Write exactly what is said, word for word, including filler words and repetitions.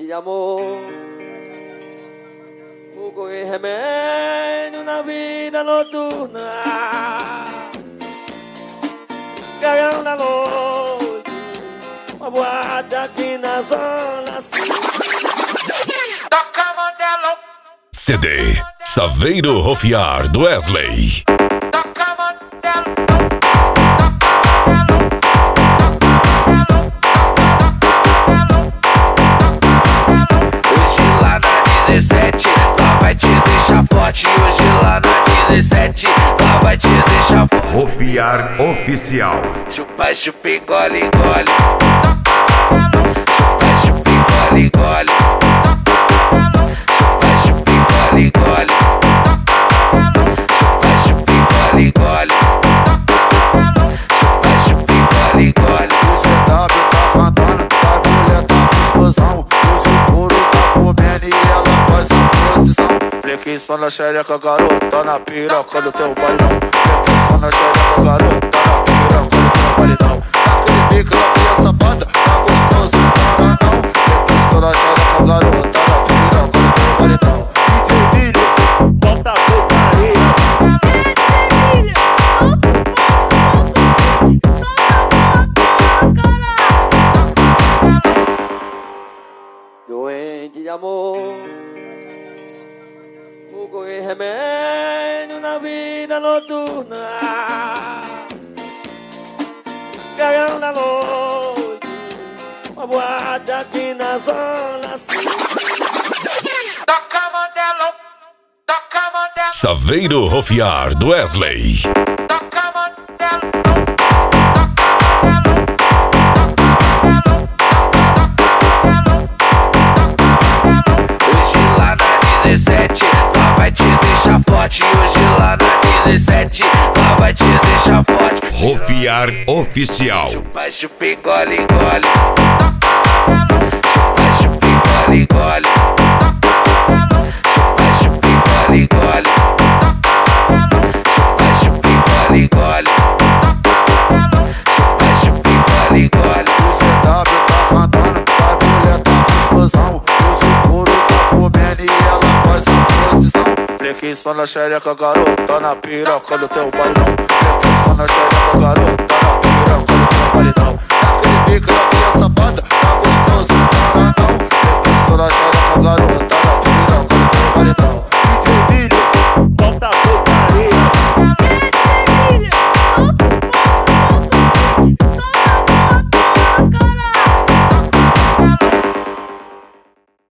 de amor. Vou correr remédio na vida noturna, caião da noite, uma boate aqui na zona sul. Toca modelo. C D Saveiro Rofiar do Wesley. Toca modelo. Hoje lá na dezessete, lá vai te deixar forte. Hoje lá na dezessete, lá vai te deixar forte. Rofiar Oficial. Chupa, chupa, engole, engole. Chupa, chupa, engole, engole. Chupa, chupa, engole, engole. Chupa, chupa, engole, engole. Chupa, chupa, engole, engole. O C W tá cantando, a mulher tá com explosão. Hoje o couro tá comendo e ela faz a posição. Flexião na xereca, garota, na piroca do teu bailão. Flexião na xereca, garota, na piroca do teu bailão. Naquele bico, novinha safada, tá gostoso, não para não. Flexião na xereca, garota, na piroca do teu bailão. D J Billy, bota a putaria. Doente de amor, vou correr remédio na vida noturna, caião da noite, uma boate aqui na zona sul. Toca modelo. Toca modelo. Saveiro Rofiar do Wesley. Toca modelo. Hoje lá na dezessete, lá vai te deixar forte. Hoje lá na dezessete, lá vai te deixar forte. Rofiar Oficial. Chupa, chupa, engole, engole. Chupa, chupa, engole, engole. Chupa, chupa, engole, engole. Chupa, chupa, engole, engole. Chupa, chupa, engole, engole. O C W tá cantando, a mulher tá com explosão. Hoje o couro tá comendo e ela faz a posição. Flexião na xereca, garota, na piroca do teu bailão. Flexião na xereca, garota.